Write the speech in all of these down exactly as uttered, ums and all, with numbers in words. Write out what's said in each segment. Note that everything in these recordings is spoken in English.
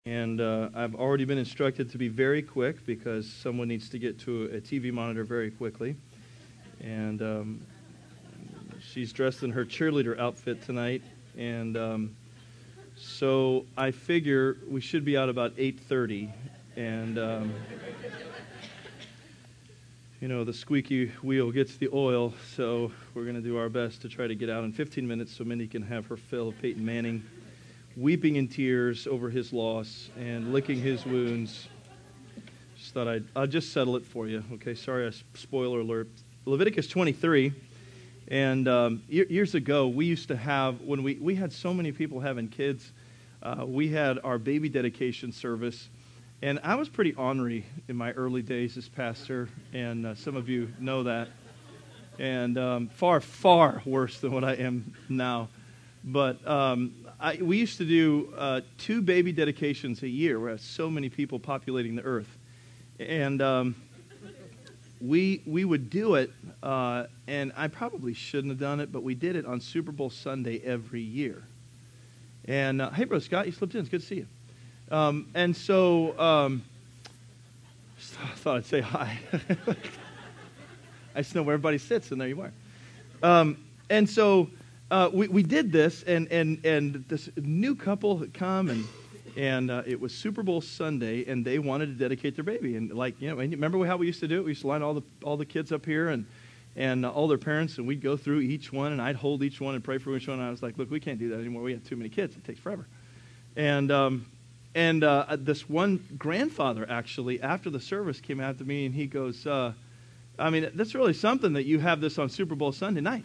And uh, I've already been instructed to be very quick because someone needs to get to a T V monitor very quickly. And um, she's dressed in her cheerleader outfit tonight. And um, so I figure we should be out about eight thirty. And, um, you know, the squeaky wheel gets the oil. So we're going to do our best to try to get out in fifteen minutes so Mindy can have her fill of Peyton Manning weeping in tears over his loss and licking his wounds. Just thought I'd I'll just settle it for you. Okay, sorry, I, spoiler alert. Leviticus twenty-three, and um, years ago we used to have, when we, we had so many people having kids, uh, we had our baby dedication service, and I was pretty ornery in my early days as pastor, and uh, some of you know that, and um, far, far worse than what I am now. But um, I, we used to do uh, two baby dedications a year. We had so many people populating the earth. And um, we we would do it, uh, and I probably shouldn't have done it, but we did it on Super Bowl Sunday every year. And, uh, hey, Brother Scott, you slipped in. It's good to see you. Um, and so um, I thought I'd say hi. I just know where everybody sits, and there you are. Um, and so... Uh, we, we did this, and, and, and this new couple had come, and and uh, it was Super Bowl Sunday, and they wanted to dedicate their baby. And like, you know, and remember how we used to do it? We used to line all the all the kids up here, and and uh, all their parents, and we'd go through each one, and I'd hold each one and pray for each one. And I was like, look, we can't do that anymore. We have too many kids. It takes forever. And um, and uh, this one grandfather actually, after the service, came out to me, and he goes, uh, I mean, that's really something that you have this on Super Bowl Sunday night.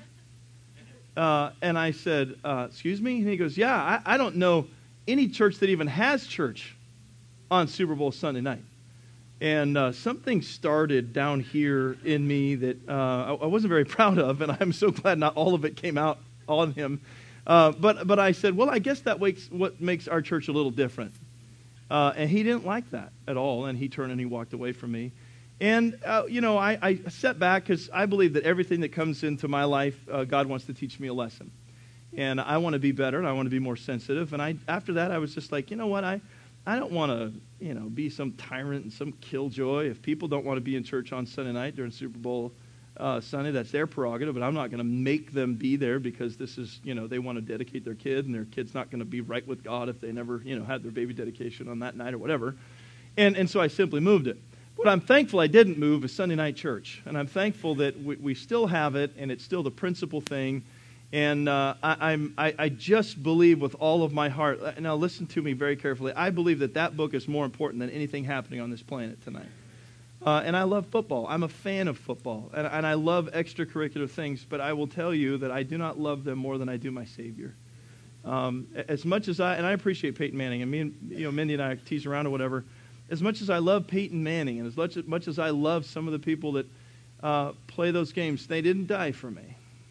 Uh, and I said, uh, excuse me? And he goes, yeah, I, I don't know any church that even has church on Super Bowl Sunday night. And uh, something started down here in me that uh, I, I wasn't very proud of, and I'm so glad not all of it came out on him. Uh, but but I said, well, I guess that makes what makes our church a little different. Uh, and he didn't like that at all, and he turned and he walked away from me. And, uh, you know, I, I sat back because I believe that everything that comes into my life, uh, God wants to teach me a lesson. And I want to be better, and I want to be more sensitive. And I, after that, I was just like, you know what, I, I don't want to, you know, be some tyrant and some killjoy. If people don't want to be in church on Sunday night during Super Bowl uh, Sunday, that's their prerogative. But I'm not going to make them be there because this is, you know, they want to dedicate their kid, and their kid's not going to be right with God if they never, you know, had their baby dedication on that night or whatever. And and so I simply moved it. What I'm thankful I didn't move is Sunday night church. And I'm thankful that we, we still have it, and it's still the principal thing. And uh, I, I'm, I, I just believe with all of my heart, now listen to me very carefully, I believe that that book is more important than anything happening on this planet tonight. Uh, and I love football. I'm a fan of football. And, and I love extracurricular things, but I will tell you that I do not love them more than I do my Savior. Um, as much as I, and I appreciate Peyton Manning, and me and, you know, Mindy and I tease around or whatever. As much as I love Peyton Manning, and as much, as much as I love some of the people that uh, play those games, they didn't die for me.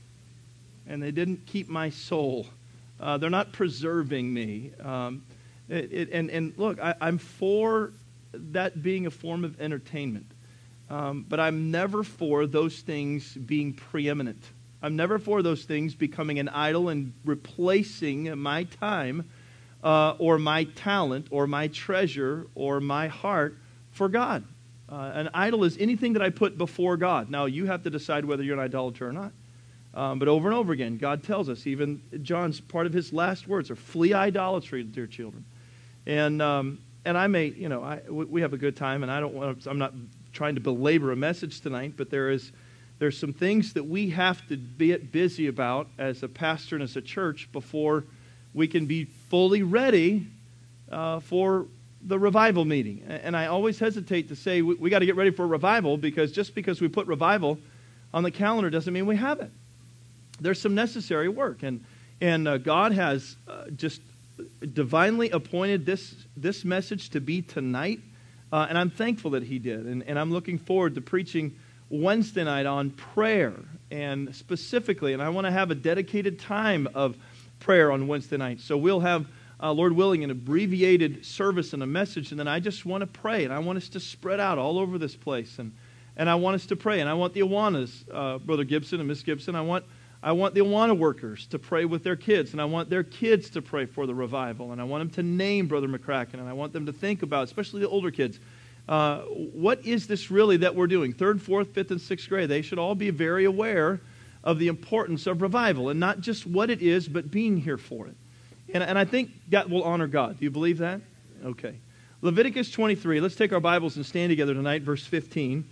And they didn't keep my soul. Uh, they're not preserving me. Um, it, it, and, and look, I, I'm for that being a form of entertainment. Um, but I'm never for those things being preeminent. I'm never for those things becoming an idol and replacing my time Uh, or my talent, or my treasure, or my heart for God. Uh, an idol is anything that I put before God. Now, you have to decide whether you're an idolater or not. Um, but over and over again, God tells us, even John's part of his last words are, flee idolatry, dear children. And um, and I may, you know, I, we have a good time, and I don't want to, I'm not trying to belabor a message tonight, but there is there's some things that we have to be busy about as a pastor and as a church before we can be fully ready uh, for the revival meeting. And I always hesitate to say we, we got to get ready for a revival, because just because we put revival on the calendar doesn't mean we have it. There's some necessary work. And and uh, God has uh, just divinely appointed this this message to be tonight. Uh, and I'm thankful that He did. And, and I'm looking forward to preaching Wednesday night on prayer. And specifically, and I want to have a dedicated time of prayer on Wednesday night. So we'll have, uh, Lord willing, an abbreviated service and a message, and then I just want to pray, and I want us to spread out all over this place, and and I want us to pray, and I want the Awanas, uh, Brother Gibson and Miss Gibson, I want I want the Awana workers to pray with their kids, and I want their kids to pray for the revival, and I want them to name Brother McCracken, and I want them to think about, especially the older kids, uh, what is this really that we're doing? Third, fourth, fifth, and sixth grade, they should all be very aware of the importance of revival, and not just what it is, but being here for it. And, and I think that will honor God. Do you believe that? Okay. Leviticus twenty-three. Let's take our Bibles and stand together tonight, verse fifteen.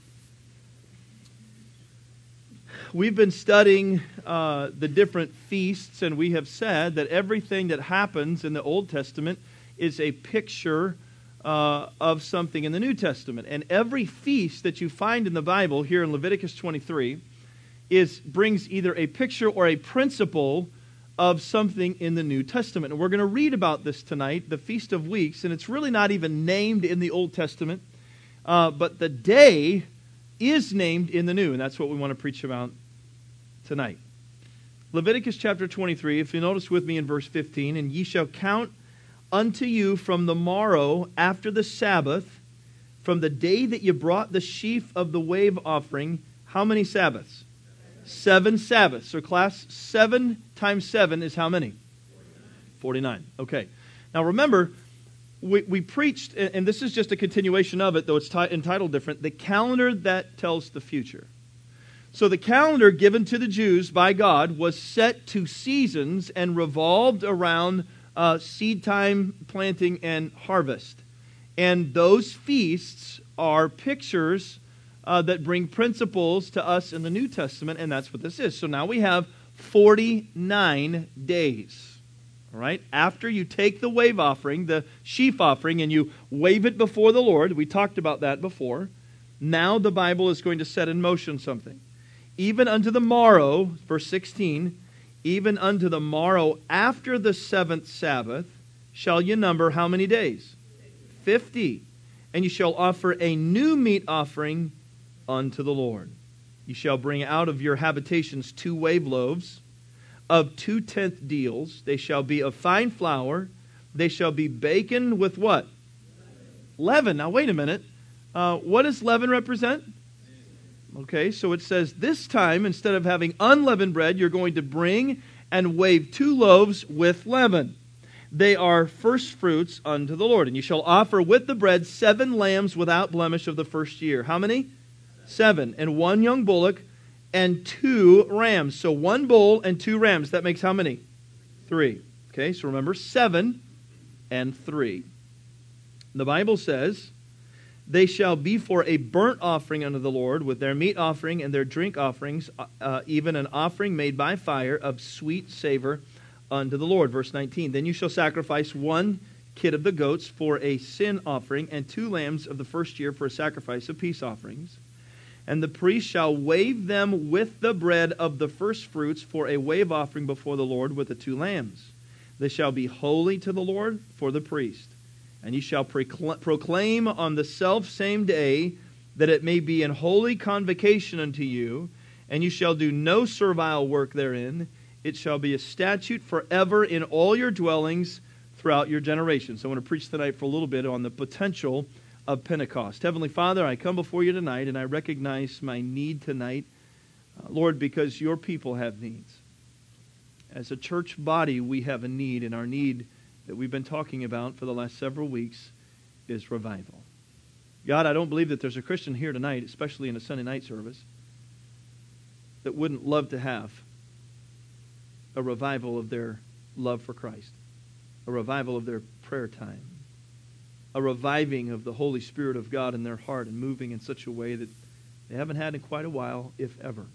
We've been studying uh, the different feasts, and we have said that everything that happens in the Old Testament is a picture uh, of something in the New Testament. And every feast that you find in the Bible here in Leviticus twenty-three is brings either a picture or a principle of something in the New Testament. And we're going to read about this tonight, the Feast of Weeks, and it's really not even named in the Old Testament, uh, but the day is named in the New, and that's what we want to preach about tonight. Leviticus chapter twenty-three, if you notice with me in verse fifteen, and ye shall count unto you from the morrow after the Sabbath, from the day that you brought the sheaf of the wave offering, how many Sabbaths? Seven Sabbaths. So class, seven times seven is how many? forty-nine. Okay. Now remember, we, we preached, and this is just a continuation of it, though it's t- entitled different, the calendar that tells the future. So the calendar given to the Jews by God was set to seasons and revolved around uh, seed time, planting, and harvest. And those feasts are pictures Uh, that bring principles to us in the New Testament, and that's what this is. So now we have forty-nine days, all right? After you take the wave offering, the sheaf offering, and you wave it before the Lord, we talked about that before, now the Bible is going to set in motion something. Even unto the morrow, verse sixteen, even unto the morrow after the seventh Sabbath shall you number how many days? Fifty. And you shall offer a new meat offering unto the Lord. You shall bring out of your habitations two wave loaves of two-tenth deals. They shall be of fine flour. They shall be baken with what? Leaven. Now wait a minute. Uh, what does leaven represent? Okay, so it says this time, instead of having unleavened bread, you're going to bring and wave two loaves with leaven. They are first fruits unto the Lord. And you shall offer with the bread seven lambs without blemish of the first year. How many? Seven. And one young bullock and two rams. So one bull and two rams. That makes how many? Three. Okay, so remember, seven and three. The Bible says, they shall be for a burnt offering unto the Lord, with their meat offering and their drink offerings, uh, even an offering made by fire of sweet savor unto the Lord. Verse nineteen, then you shall sacrifice one kid of the goats for a sin offering, and two lambs of the first year for a sacrifice of peace offerings. And the priest shall wave them with the bread of the first fruits for a wave offering before the Lord with the two lambs. They shall be holy to the Lord for the priest. And ye shall proclaim on the selfsame day that it may be an holy convocation unto you, and you shall do no servile work therein. It shall be a statute forever in all your dwellings throughout your generations. So I want to preach tonight for a little bit on the potential of Pentecost. Heavenly Father, I come before you tonight, and I recognize my need tonight, uh, Lord, because your people have needs. As a church body, we have a need, and our need that we've been talking about for the last several weeks is revival. God, I don't believe that there's a Christian here tonight, especially in a Sunday night service, that wouldn't love to have a revival of their love for Christ, a revival of their prayer time, a reviving of the Holy Spirit of God in their heart and moving in such a way that they haven't had in quite a while, if ever.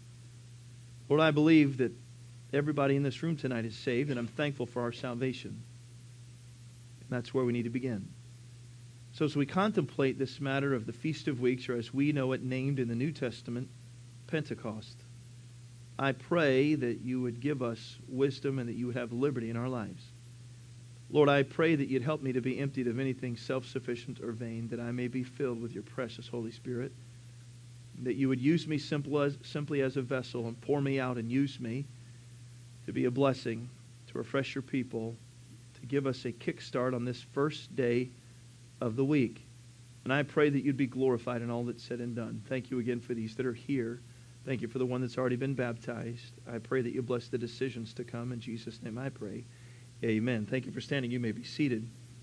Lord, I believe that everybody in this room tonight is saved, and I'm thankful for our salvation. And that's where we need to begin. So as we contemplate this matter of the Feast of Weeks, or as we know it named in the New Testament, Pentecost, I pray that you would give us wisdom and that you would have liberty in our lives. Lord, I pray that you'd help me to be emptied of anything self-sufficient or vain, that I may be filled with your precious Holy Spirit, that you would use me simple as, simply as a vessel and pour me out and use me to be a blessing, to refresh your people, to give us a kickstart on this first day of the week. And I pray that you'd be glorified in all that's said and done. Thank you again for these that are here, Thank you for the one that's already been baptized. I pray that you bless the decisions to come. In Jesus' name I pray. Amen. Thank you for standing. You may be seated.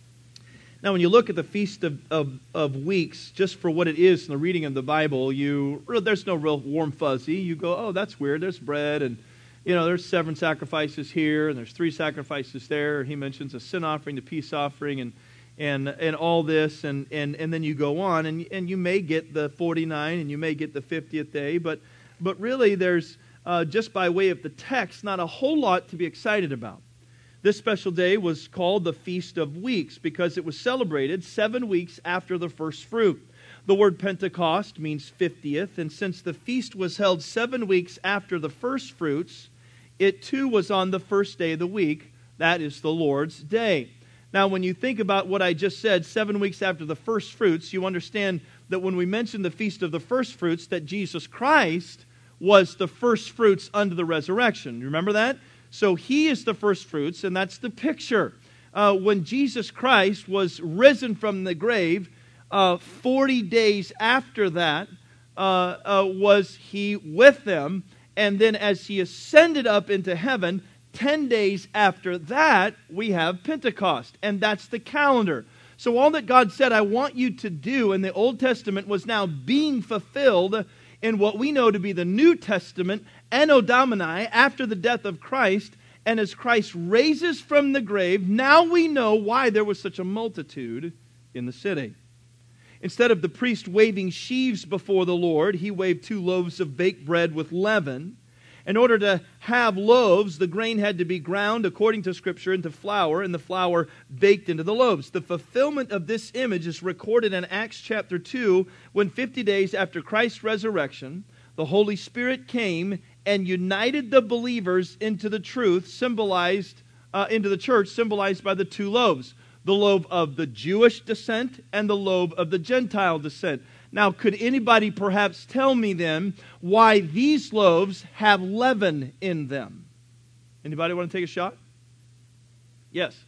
Now, when you look at the Feast of, of, of Weeks, just for what it is in the reading of the Bible, you there's no real warm fuzzy. You go, oh, that's weird. There's bread, and you know, there's seven sacrifices here, and there's three sacrifices there. He mentions a sin offering, the peace offering, and and and all this, and and and then you go on, and and you may get the forty-nine, and you may get the fiftieth day, but but really, there's uh, just by way of the text, not a whole lot to be excited about. This special day was called the Feast of Weeks because it was celebrated seven weeks after the first fruit. The word Pentecost means fiftieth, and since the feast was held seven weeks after the first fruits, it too was on the first day of the week. That is the Lord's Day. Now, when you think about what I just said, seven weeks after the first fruits, you understand that when we mention the Feast of the First Fruits, that Jesus Christ was the first fruits unto the resurrection. You remember that? So He is the first fruits, and that's the picture. Uh, when Jesus Christ was risen from the grave, uh, forty days after that uh, uh, was He with them, and then as He ascended up into heaven, ten days after that, we have Pentecost, and that's the calendar. So all that God said, I want you to do in the Old Testament was now being fulfilled in what we know to be the New Testament, Anno Domini, after the death of Christ. And as Christ raises from the grave, now we know why there was such a multitude in the city. Instead of the priest waving sheaves before the Lord, he waved two loaves of baked bread with leaven. In order to have loaves, the grain had to be ground, according to Scripture, into flour, and the flour baked into the loaves. The fulfillment of this image is recorded in Acts chapter two, when fifty days after Christ's resurrection, the Holy Spirit came and united the believers into the truth, symbolized uh, into the church, symbolized by the two loaves, the loaf of the Jewish descent and the loaf of the Gentile descent. Now, could anybody perhaps tell me then why these loaves have leaven in them? Anybody want to take a shot? Yes.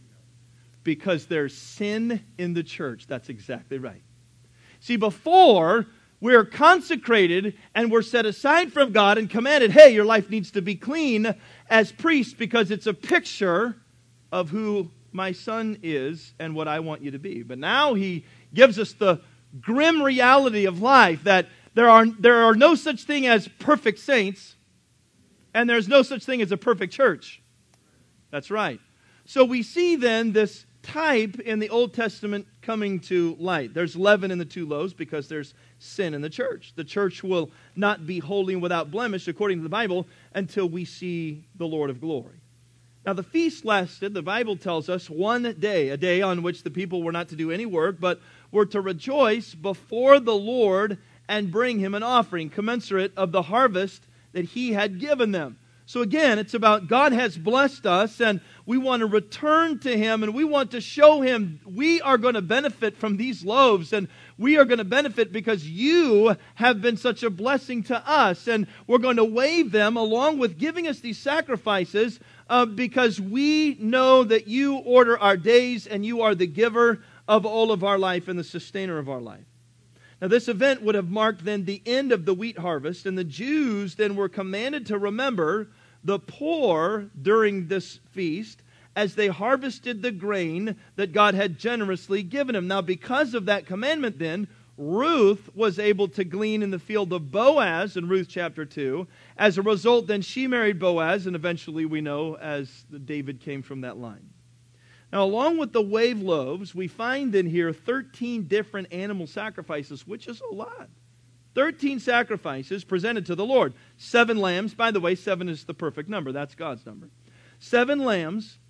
Because there's sin in the church. That's exactly right. See, before we're consecrated and we're set aside from God and commanded, hey, your life needs to be clean as priests because it's a picture of who my Son is and what I want you to be. But now He gives us the grim reality of life that there are there are no such thing as perfect saints, and there's no such thing as a perfect church. That's right. So we see then this type in the Old Testament coming to light. There's leaven in the two loaves because there's sin in the church. The church will not be holy and without blemish, according to the Bible, until we see the Lord of glory. Now, the feast lasted, the Bible tells us, one day, a day on which the people were not to do any work, but were to rejoice before the Lord and bring Him an offering, commensurate of the harvest that He had given them. So again, it's about God has blessed us, and we want to return to Him, and we want to show Him we are going to benefit from these loaves, and we are going to benefit because you have been such a blessing to us, and we're going to wave them along with giving us these sacrifices uh, because we know that you order our days, and you are the giver of all of our life and the sustainer of our life. Now, this event would have marked then the end of the wheat harvest, and the Jews then were commanded to remember the poor during this feast as they harvested the grain that God had generously given them. Now, because of that commandment then, Ruth was able to glean in the field of Boaz in Ruth chapter two. As a result, then she married Boaz, and eventually we know as David came from that line. Now, along with the wave loaves, we find in here thirteen different animal sacrifices, which is a lot. thirteen sacrifices presented to the Lord. Seven lambs. By the way, seven is the perfect number. That's God's number. Seven lambs,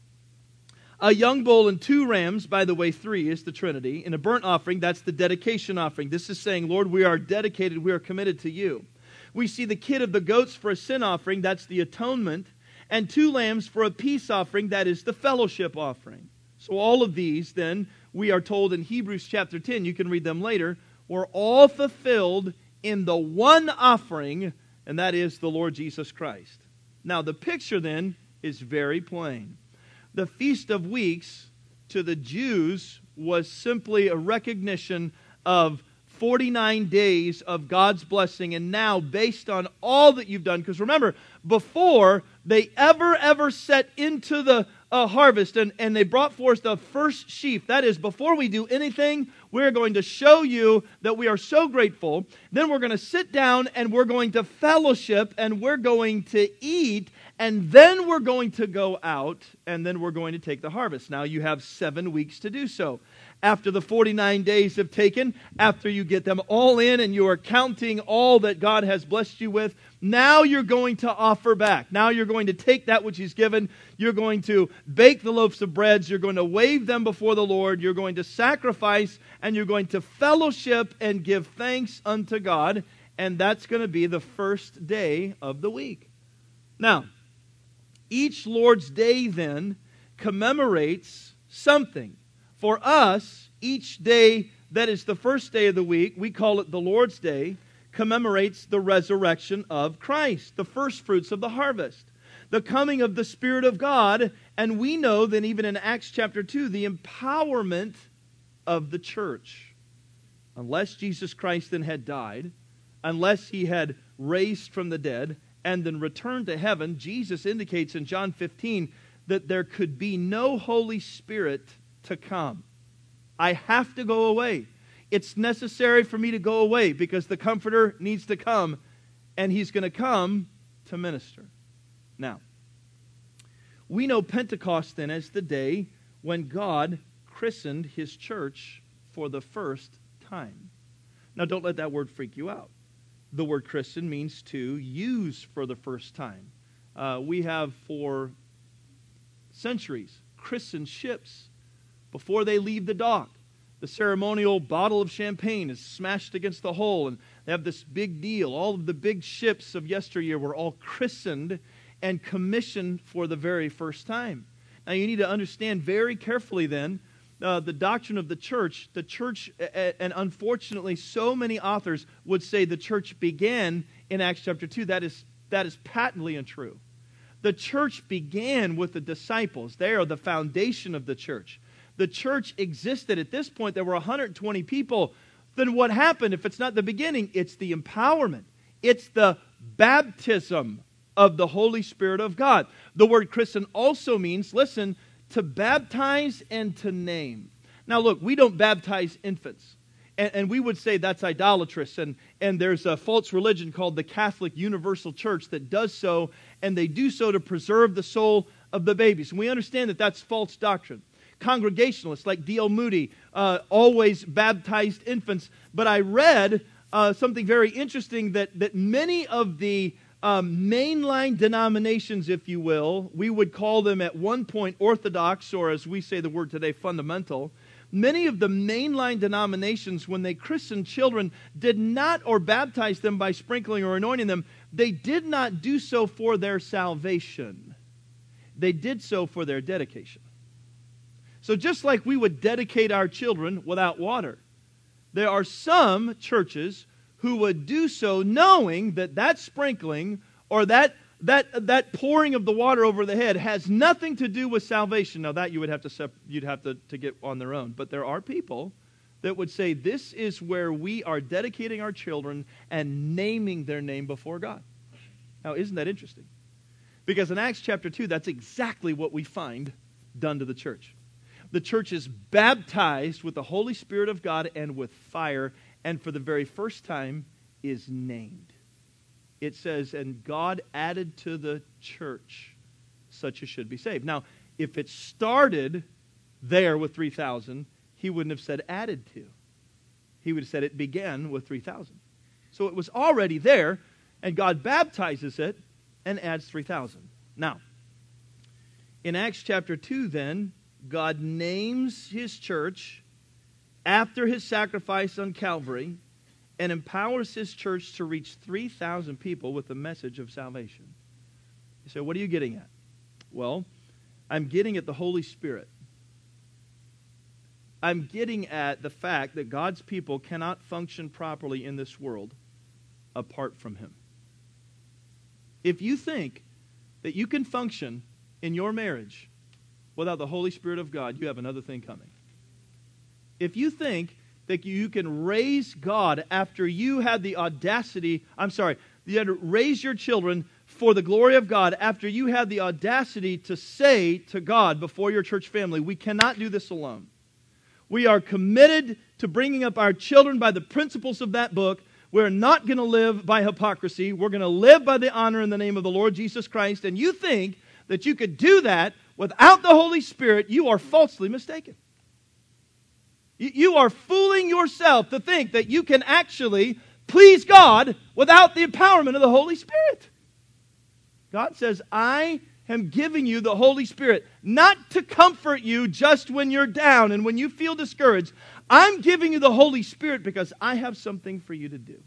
a young bull, and two rams. By the way, three is the Trinity. And a burnt offering, that's the dedication offering. This is saying, Lord, we are dedicated, we are committed to you. We see the kid of the goats for a sin offering. That's the atonement. And two lambs for a peace offering, that is the fellowship offering. So all of these, then, we are told in Hebrews chapter ten, you can read them later, were all fulfilled in the one offering, and that is the Lord Jesus Christ. Now, the picture, then, is very plain. The Feast of Weeks, to the Jews, was simply a recognition of forty-nine days of God's blessing. And now, based on all that you've done, because remember, before they ever, ever set into the uh, harvest and, and they brought forth the first sheaf, that is, before we do anything, we're going to show you that we are so grateful. Then we're going to sit down and we're going to fellowship and we're going to eat. And then we're going to go out and then we're going to take the harvest. Now you have seven weeks to do so. After the forty-nine days have taken, after you get them all in and you are counting all that God has blessed you with, now you're going to offer back. Now you're going to take that which He's given. You're going to bake the loaves of bread. You're going to wave them before the Lord. You're going to sacrifice and you're going to fellowship and give thanks unto God. And that's going to be the first day of the week. Now, each Lord's Day then commemorates something. For us, each day that is the first day of the week, we call it the Lord's Day, commemorates the resurrection of Christ, the first fruits of the harvest, the coming of the Spirit of God, and we know that even in Acts chapter two, the empowerment of the church. Unless Jesus Christ then had died, unless He had raised from the dead, and then returned to heaven, Jesus indicates in John fifteen that there could be no Holy Spirit to come. I have to go away. It's necessary for me to go away because the Comforter needs to come, and He's going to come to minister. Now, we know Pentecost then as the day when God christened His church for the first time. Now, don't let that word freak you out. The word Christian means to use for the first time. Uh, we have for centuries christened ships before they leave the dock. The ceremonial bottle of champagne is smashed against the hull, and they have this big deal. All of the big ships of yesteryear were all christened and commissioned for the very first time. Now you need to understand very carefully then uh, the doctrine of the church. The church, and unfortunately so many authors would say the church began in Acts chapter two. That is, that is patently untrue. The church began with the disciples. They are the foundation of the church. The church existed. At this point, there were one hundred twenty people. Then what happened? If it's not the beginning, it's the empowerment. It's the baptism of the Holy Spirit of God. The word Christian also means, listen, to baptize and to name. Now look, we don't baptize infants. And, and we would say that's idolatrous. And, and there's a false religion called the Catholic Universal Church that does so. And they do so to preserve the soul of the babies. And we understand that that's false doctrine. Congregationalists like D L Moody uh, always baptized infants. But I read uh, something very interesting that, that many of the um, mainline denominations, if you will, we would call them at one point Orthodox, or as we say the word today, fundamental. Many of the mainline denominations, when they christened children, did not, or baptized them by sprinkling or anointing them, they did not do so for their salvation. They did so for their dedication. So just like we would dedicate our children without water, there are some churches who would do so knowing that that sprinkling or that that that pouring of the water over the head has nothing to do with salvation. Now that you would have to sep- you'd have to, to get on their own. But there are people that would say this is where we are dedicating our children and naming their name before God. Now isn't that interesting? Because in Acts chapter two, that's exactly what we find done to the church. The church is baptized with the Holy Spirit of God and with fire, and for the very first time is named. It says, and God added to the church such as should be saved. Now, if it started there with three thousand, He wouldn't have said added to. He would have said it began with three thousand. So it was already there, and God baptizes it and adds three thousand. Now, in Acts chapter two then, God names His church after His sacrifice on Calvary and empowers His church to reach three thousand people with the message of salvation. You say, what are you getting at? Well, I'm getting at the Holy Spirit. I'm getting at the fact that God's people cannot function properly in this world apart from Him. If you think that you can function in your marriage without the Holy Spirit of God, you have another thing coming. If you think that you can raise God after you had the audacity, I'm sorry, you had to raise your children for the glory of God after you had the audacity to say to God before your church family, we cannot do this alone. We are committed to bringing up our children by the principles of that book. We're not going to live by hypocrisy. We're going to live by the honor in the name of the Lord Jesus Christ. And you think that you could do that without the Holy Spirit, you are falsely mistaken. You are fooling yourself to think that you can actually please God without the empowerment of the Holy Spirit. God says, I am giving you the Holy Spirit, not to comfort you just when you're down and when you feel discouraged. I'm giving you the Holy Spirit because I have something for you to do.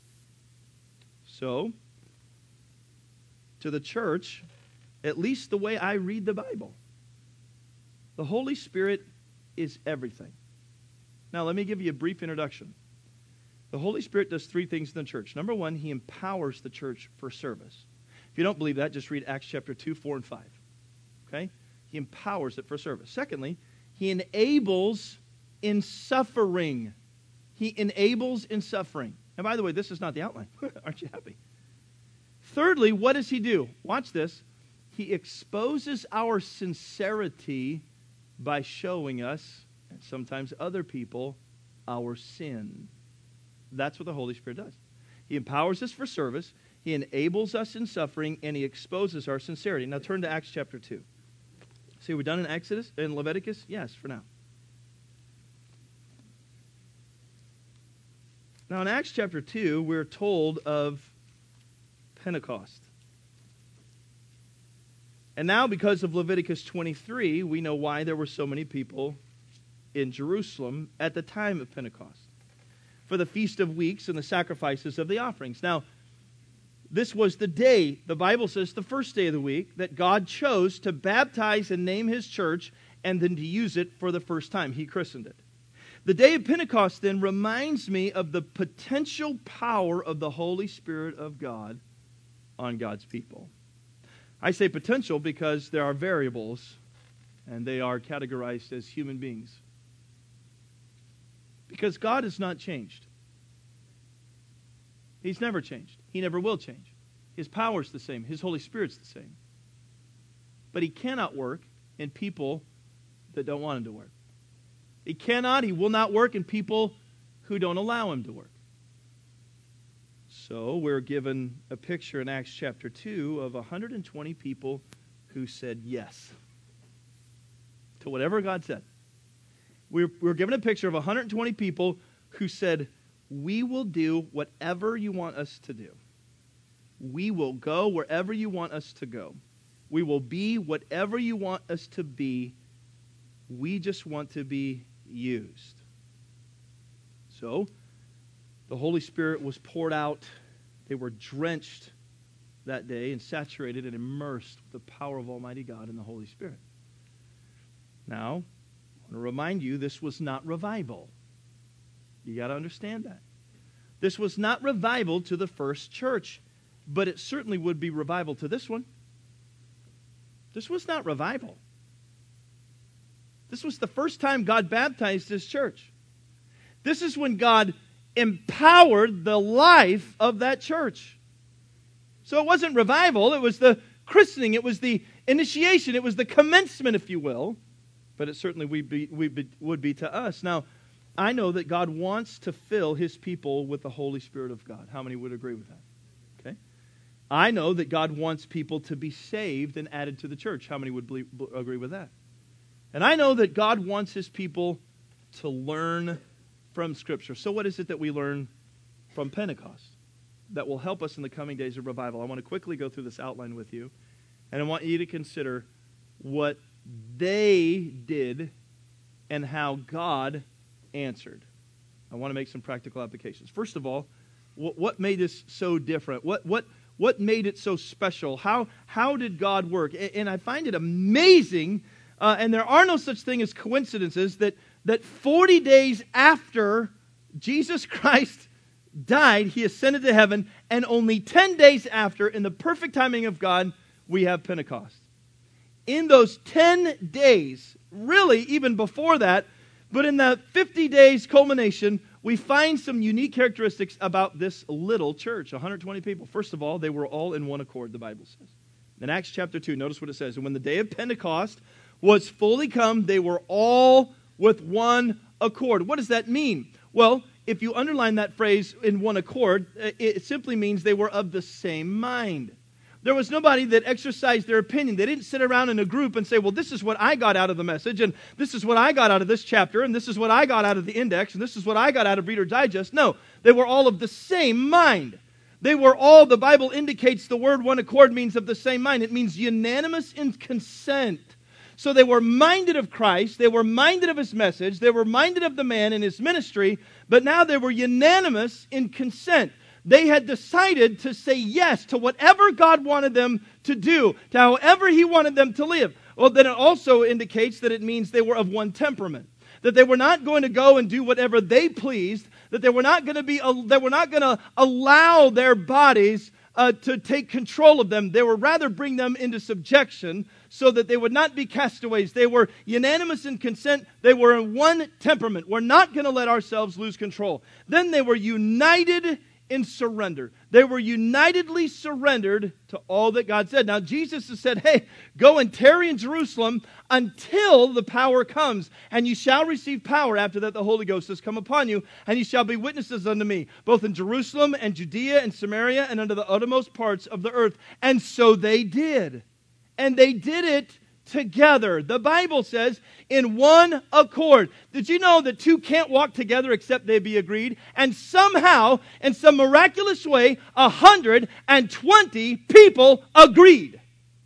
So, to the church, at least the way I read the Bible, the Holy Spirit is everything. Now, let me give you a brief introduction. The Holy Spirit does three things in the church. Number one, He empowers the church for service. If you don't believe that, just read Acts chapter two, four, and five. Okay? He empowers it for service. Secondly, He enables in suffering. He enables in suffering. And by the way, this is not the outline. Aren't you happy? Thirdly, what does He do? Watch this. He exposes our sincerity by showing us, and sometimes other people, our sin. That's what the Holy Spirit does. He empowers us for service, He enables us in suffering, and He exposes our sincerity. Now turn to Acts chapter two. See, we're done in Exodus, in Leviticus? Yes, for now. Now in Acts chapter two, we're told of Pentecost. And now because of Leviticus twenty-three, we know why there were so many people in Jerusalem at the time of Pentecost, for the Feast of Weeks and the sacrifices of the offerings. Now, this was the day, the Bible says, the first day of the week, that God chose to baptize and name His church and then to use it for the first time. He christened it. The day of Pentecost then reminds me of the potential power of the Holy Spirit of God on God's people. I say potential because there are variables and they are categorized as human beings. Because God has not changed. He's never changed. He never will change. His power is the same. His Holy Spirit's the same. But He cannot work in people that don't want Him to work. He cannot, He will not work in people who don't allow Him to work. So we're given a picture in Acts chapter two of one hundred twenty people who said yes to whatever God said. We're, we're given a picture of one hundred twenty people who said, we will do whatever you want us to do. We will go wherever you want us to go. We will be whatever you want us to be. We just want to be used. So, the Holy Spirit was poured out. They were drenched that day and saturated and immersed with the power of Almighty God and the Holy Spirit. Now, I want to remind you, this was not revival. You got to understand that. This was not revival to the first church, but it certainly would be revival to this one. This was not revival. This was the first time God baptized His church. This is when God empowered the life of that church. So it wasn't revival, it was the christening, it was the initiation, it was the commencement, if you will. But it certainly would be, would be to us. Now, I know that God wants to fill His people with the Holy Spirit of God. How many would agree with that? Okay. I know that God wants people to be saved and added to the church. How many would believe, agree with that? And I know that God wants His people to learn from Scripture. So what is it that we learn from Pentecost that will help us in the coming days of revival? I want to quickly go through this outline with you, and I want you to consider what they did and how God answered. I want to make some practical applications. First of all, what, what made this so different? What what what made it so special? How how did God work? And, and I find it amazing, uh, and there are no such thing as coincidences, that that forty days after Jesus Christ died, He ascended to heaven, and only ten days after, in the perfect timing of God, we have Pentecost. In those ten days, really even before that, But in the fifty days culmination, we find some unique characteristics about this little church, one hundred twenty people. First of all, they were all in one accord, the Bible says. In Acts chapter two, notice what it says. And when the day of Pentecost was fully come, they were all with one accord. What does that mean? Well, if you underline that phrase, in one accord, it simply means they were of the same mind. There was nobody that exercised their opinion. They didn't sit around in a group and say, well, this is what I got out of the message, and this is what I got out of this chapter, and this is what I got out of the index, and this is what I got out of Reader Digest. No, they were all of the same mind. They were all, the Bible indicates the word one accord means of the same mind. It means unanimous in consent. So they were minded of Christ, they were minded of His message, they were minded of the man and his ministry, but now they were unanimous in consent. They had decided to say yes to whatever God wanted them to do, to however He wanted them to live. Well, then it also indicates that it means they were of one temperament. That they were not going to go and do whatever they pleased. That they were not going to be, they were not going to allow their bodies uh, to take control of them. They were rather bring them into subjection so that they would not be castaways. They were unanimous in consent. They were in one temperament. We're not going to let ourselves lose control. Then they were united in surrender. They were unitedly surrendered to all that God said. Now, Jesus has said, hey, go and tarry in Jerusalem until the power comes, and you shall receive power after that the Holy Ghost has come upon you, and you shall be witnesses unto me, both in Jerusalem and Judea and Samaria and unto the uttermost parts of the earth. And so they did. And they did it together. The Bible says in one accord. Did you know that two can't walk together except they be agreed? And somehow, in some miraculous way, one hundred twenty people agreed.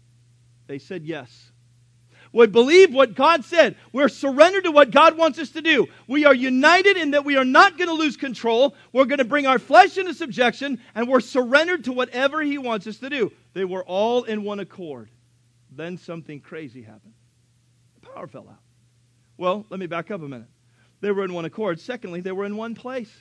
They said yes. We believe what God said. We're surrendered to what God wants us to do. We are united in that we are not going to lose control. We're going to bring our flesh into subjection, and we're surrendered to whatever He wants us to do. They were all in one accord. Then something crazy happened. The power fell out. Well, let me back up a minute. They were in one accord. Secondly, they were in one place.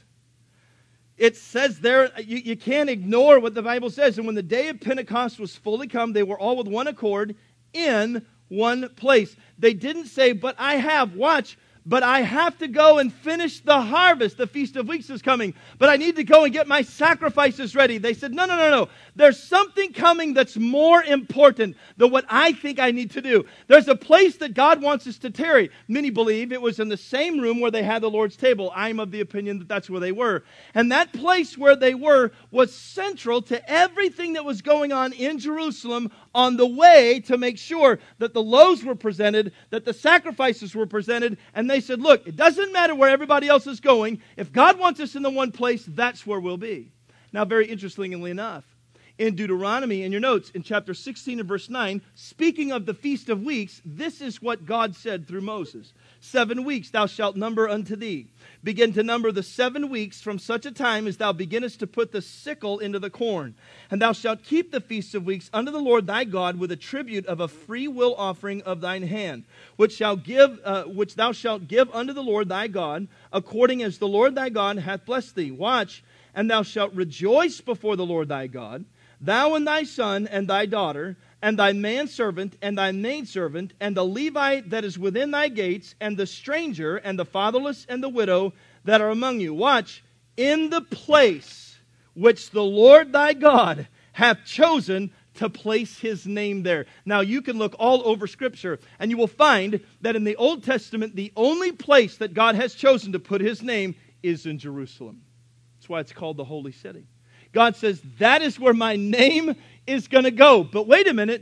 It says there, you, you can't ignore what the Bible says. And when the day of Pentecost was fully come, they were all with one accord in one place. They didn't say, but I have, watch, but I have to go and finish the harvest. The Feast of Weeks is coming. But I need to go and get my sacrifices ready. They said, no, no, no, no. There's something coming that's more important than what I think I need to do. There's a place that God wants us to tarry. Many believe it was in the same room where they had the Lord's table. I'm of the opinion that that's where they were. And that place where they were was central to everything that was going on in Jerusalem on the way to make sure that the loaves were presented, that the sacrifices were presented, and they said, look, it doesn't matter where everybody else is going. If God wants us in the one place, that's where we'll be. Now, very interestingly enough, in Deuteronomy, in your notes, in chapter sixteen and verse nine, speaking of the Feast of Weeks, this is what God said through Moses. Seven weeks thou shalt number unto thee. Begin to number the seven weeks from such a time as thou beginnest to put the sickle into the corn. And thou shalt keep the Feast of Weeks unto the Lord thy God with a tribute of a free will offering of thine hand, which shall give, uh, which thou shalt give unto the Lord thy God, according as the Lord thy God hath blessed thee. Watch, and thou shalt rejoice before the Lord thy God, thou and thy son and thy daughter, and thy manservant and thy maidservant, and the Levite that is within thy gates, and the stranger, and the fatherless, and the widow that are among you. Watch, in the place which the Lord thy God hath chosen to place His name there. Now you can look all over Scripture, and you will find that in the Old Testament, the only place that God has chosen to put His name is in Jerusalem. That's why it's called the Holy City. God says, that is where my name is going to go. But wait a minute,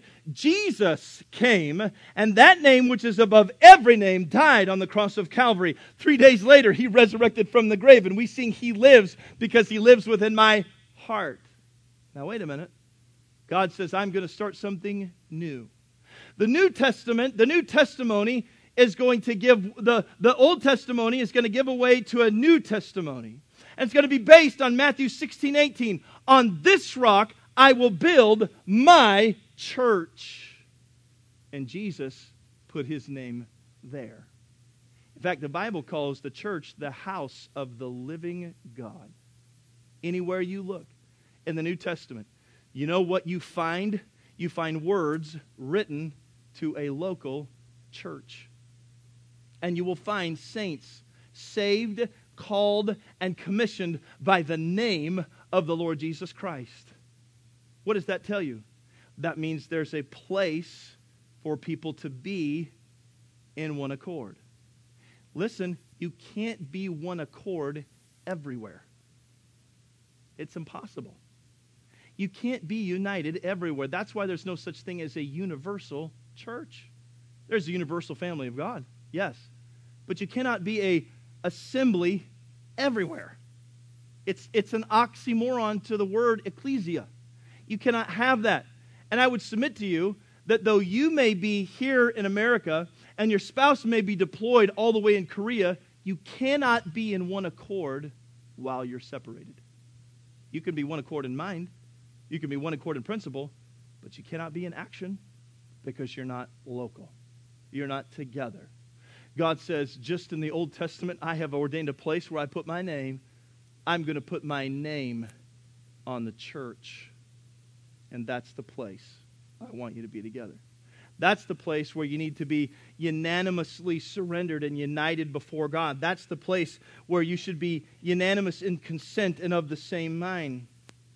Jesus came, and that name which is above every name died on the cross of Calvary. Three days later, He resurrected from the grave, and we sing He lives because He lives within my heart. Now wait a minute. God says, I'm going to start something new. The New Testament, the New Testimony is going to give, the, the Old Testimony is going to give away to a new testimony. And it's going to be based on Matthew sixteen eighteen. On this rock I will build my church. And Jesus put His name there. In fact, the Bible calls the church the house of the living God. Anywhere you look in the New Testament, you know what you find? You find words written to a local church. and you will find saints saved, called, and commissioned by the name of the Lord Jesus Christ. What does that tell you? That means there's a place for people to be in one accord. Listen, you can't be one accord everywhere. It's impossible. You can't be united everywhere. That's why there's no such thing as a universal church. There's a universal family of God, yes. But you cannot be a assembly everywhere. It's, it's an oxymoron to the word ecclesia. You cannot have that. And I would submit to you that though you may be here in America and your spouse may be deployed all the way in Korea, you cannot be in one accord while you're separated. You can be one accord in mind. You can be one accord in principle, but you cannot be in action because you're not local. You're not together. God says, just in the Old Testament, I have ordained a place where I put my name. I'm going to put my name on the church. And that's the place I want you to be together. That's the place where you need to be unanimously surrendered and united before God. That's the place where you should be unanimous in consent and of the same mind.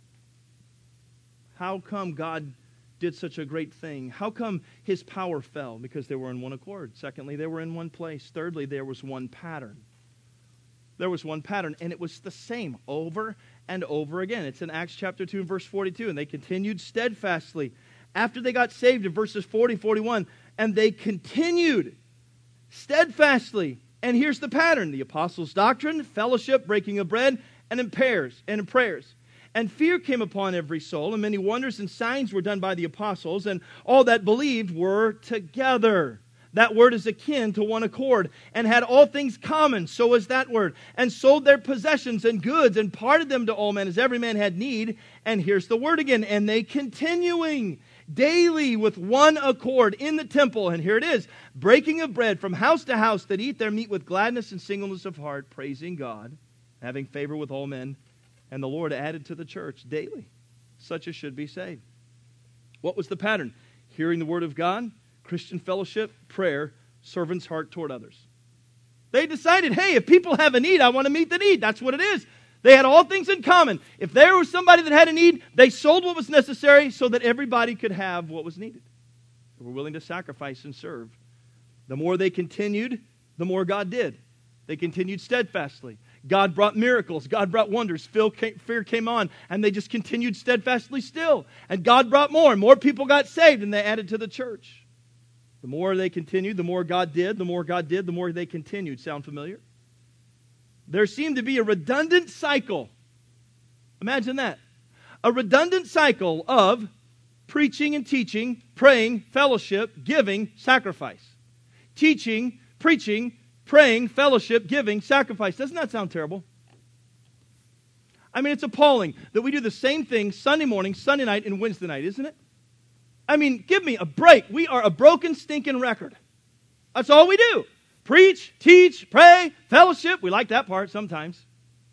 How come God did such a great thing? How come His power fell? Because they were in one accord. Secondly, they were in one place. Thirdly, there was one pattern. There was one pattern, and it was the same over and over again. It's in Acts chapter two and verse forty-two. And they continued steadfastly after they got saved in verses forty, forty-one. And they continued steadfastly. And here's the pattern. The apostles' doctrine, fellowship, breaking of bread, and in prayers. And in prayers. And fear came upon every soul, and many wonders and signs were done by the apostles, and all that believed were together. That word is akin to one accord, and had all things common, so is that word, and sold their possessions and goods, and parted them to all men as every man had need. And here's the word again, and they continuing daily with one accord in the temple, and here it is, breaking of bread from house to house, that eat their meat with gladness and singleness of heart, praising God, having favor with all men. And the Lord added to the church daily such as should be saved. What was the pattern? Hearing the word of God, Christian fellowship, prayer, servant's heart toward others. They decided, hey, if people have a need, I want to meet the need. That's what it is. They had all things in common. If there was somebody that had a need, they sold what was necessary so that everybody could have what was needed. They were willing to sacrifice and serve. The more they continued, the more God did. They continued steadfastly. God brought miracles. God brought wonders. Fear came on, and they just continued steadfastly still. And God brought more, and more people got saved, and they added to the church. The more they continued, the more God did. The more God did, the more they continued. Sound familiar? There seemed to be a redundant cycle. Imagine that. A redundant cycle of preaching and teaching, praying, fellowship, giving, sacrifice. Teaching, preaching, praying, fellowship, giving, sacrifice. Doesn't that sound terrible? I mean, it's appalling that we do the same thing Sunday morning, Sunday night, and Wednesday night, isn't it? I mean, give me a break. We are a broken, stinking record. That's all we do. Preach, teach, pray, fellowship. We like that part sometimes.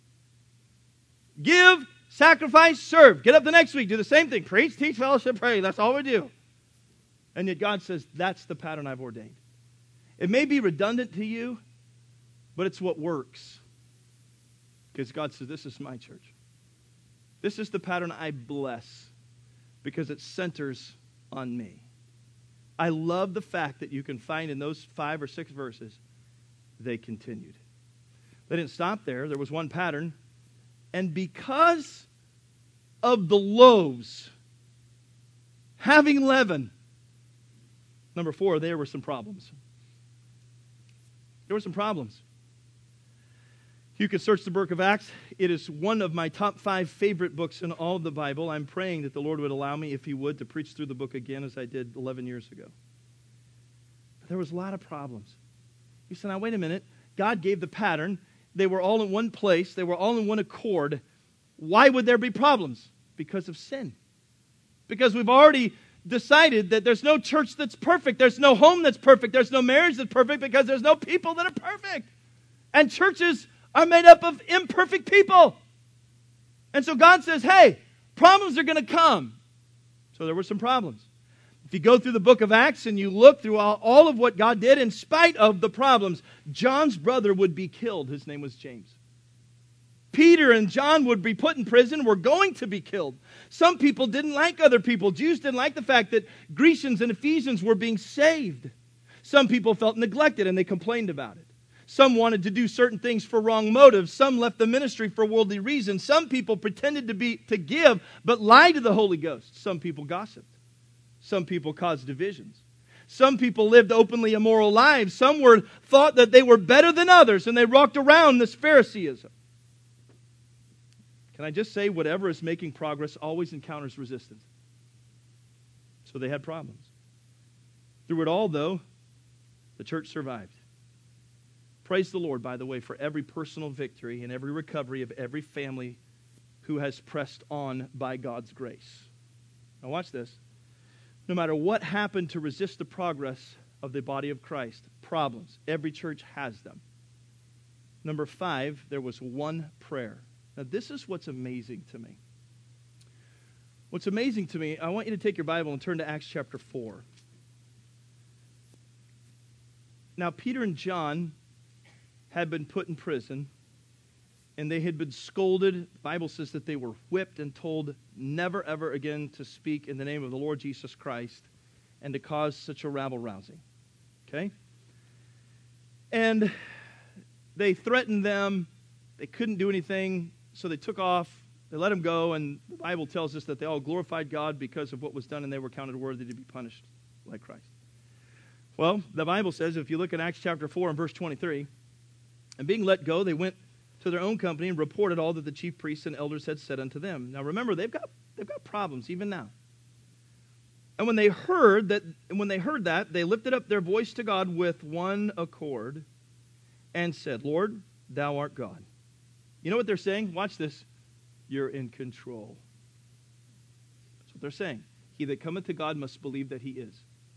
Give, sacrifice, serve. Get up the next week. Do the same thing. Preach, teach, fellowship, pray. That's all we do. And yet God says, that's the pattern I've ordained. It may be redundant to you, but it's what works. Because God says, this is my church. This is the pattern I bless because it centers on me. I love the fact that you can find in those five or six verses, they continued. They didn't stop there. There was one pattern. And because of the loaves having leaven, number four, there were some problems. There were some problems. You could search the book of Acts. It is one of my top five favorite books in all of the Bible. I'm praying that the Lord would allow me, if He would, to preach through the book again as I did eleven years ago. But there was a lot of problems. You said, now wait a minute. God gave the pattern. They were all in one place. They were all in one accord. Why would there be problems? Because of sin. Because we've already decided that there's no church that's perfect. There's no home that's perfect. There's no marriage that's perfect because there's no people that are perfect. And churches are made up of imperfect people. And so God says, hey, problems are going to come. So there were some problems. If you go through the book of Acts and you look through all, all of what God did, in spite of the problems, John's brother would be killed. His name was James. Peter and John would be put in prison, were going to be killed. Some people didn't like other people. Jews didn't like the fact that Grecians and Ephesians were being saved. Some people felt neglected and they complained about it. Some wanted to do certain things for wrong motives. Some left the ministry for worldly reasons. Some people pretended to be to give but lied to the Holy Ghost. Some people gossiped. Some people caused divisions. Some people lived openly immoral lives. Some were thought that they were better than others, and they walked around this Phariseeism. Can I just say, whatever is making progress always encounters resistance. So they had problems. Through it all, though, the church survived. Praise the Lord, by the way, for every personal victory and every recovery of every family who has pressed on by God's grace. Now watch this. No matter what happened to resist the progress of the body of Christ, problems. Every church has them. Number five, there was one prayer. Now this is what's amazing to me. What's amazing to me, I want you to take your Bible and turn to Acts chapter four. Now Peter and John had been put in prison, and they had been scolded. The Bible says that they were whipped and told never ever again to speak in the name of the Lord Jesus Christ and to cause such a rabble-rousing. Okay? And they threatened them. They couldn't do anything, so they took off. They let them go, and the Bible tells us that they all glorified God because of what was done, and they were counted worthy to be punished like Christ. Well, the Bible says, if you look at Acts chapter four and verse twenty-three, and being let go, they went to their own company and reported all that the chief priests and elders had said unto them. Now remember, they've got they've got problems even now. And when they heard that, and when they heard that, they lifted up their voice to God with one accord and said, Lord, thou art God. You know what they're saying? Watch this. You're in control. That's what they're saying. He that cometh to God must believe that he is.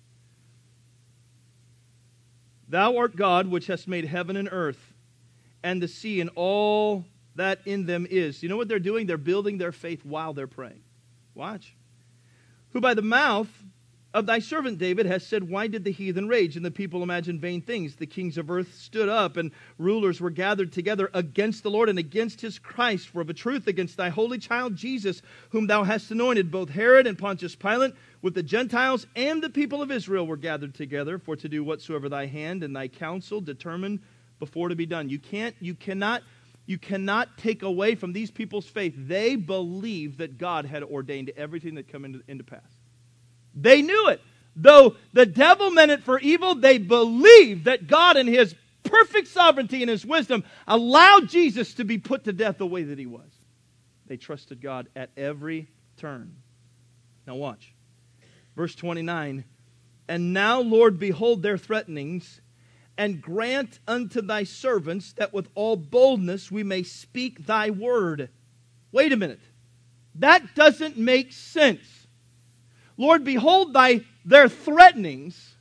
Thou art God, which hast made heaven and earth, and the sea, and all that in them is. You know what they're doing? They're building their faith while they're praying. Watch. Who by the mouth of thy servant David has said, why did the heathen rage, and the people imagine vain things? The kings of earth stood up, and rulers were gathered together against the Lord and against his Christ. For of a truth against thy holy child Jesus, whom thou hast anointed, both Herod and Pontius Pilate, with the Gentiles and the people of Israel were gathered together for to do whatsoever thy hand and thy counsel determined before to be done. You can't, you cannot, you cannot take away from these people's faith. They believed that God had ordained everything that come into, into pass. They knew it. Though the devil meant it for evil, they believed that God in his perfect sovereignty and his wisdom allowed Jesus to be put to death the way that he was. They trusted God at every turn. Now watch. Verse twenty-nine. And now, Lord, behold their threatenings, and grant unto thy servants that with all boldness we may speak thy word. Wait a minute. That doesn't make sense. Lord, behold thy their threatenings,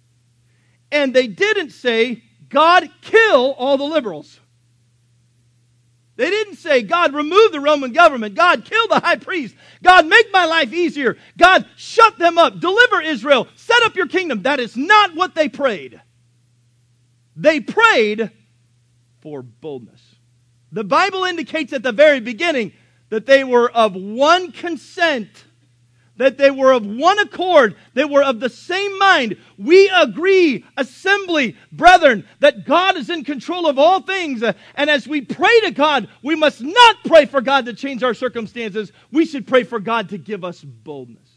and they didn't say, God, kill all the liberals. They didn't say, God, remove the Roman government. God, kill the high priest. God, make my life easier. God, shut them up. Deliver Israel. Set up your kingdom. That is not what they prayed. They prayed for boldness. The Bible indicates at the very beginning that they were of one consent, that they were of one accord, they were of the same mind. We agree, assembly, brethren, that God is in control of all things. And as we pray to God, we must not pray for God to change our circumstances. We should pray for God to give us boldness.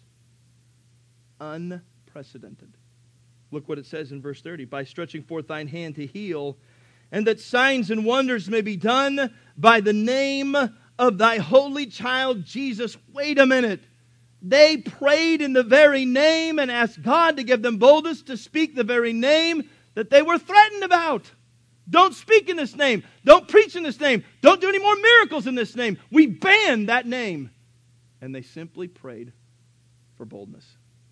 Unprecedented. Look what it says in verse thirty. By stretching forth thine hand to heal, and that signs and wonders may be done by the name of thy holy child Jesus. Wait a minute. They prayed in the very name and asked God to give them boldness to speak the very name that they were threatened about. Don't speak in this name. Don't preach in this name. Don't do any more miracles in this name. We ban that name. And they simply prayed for boldness.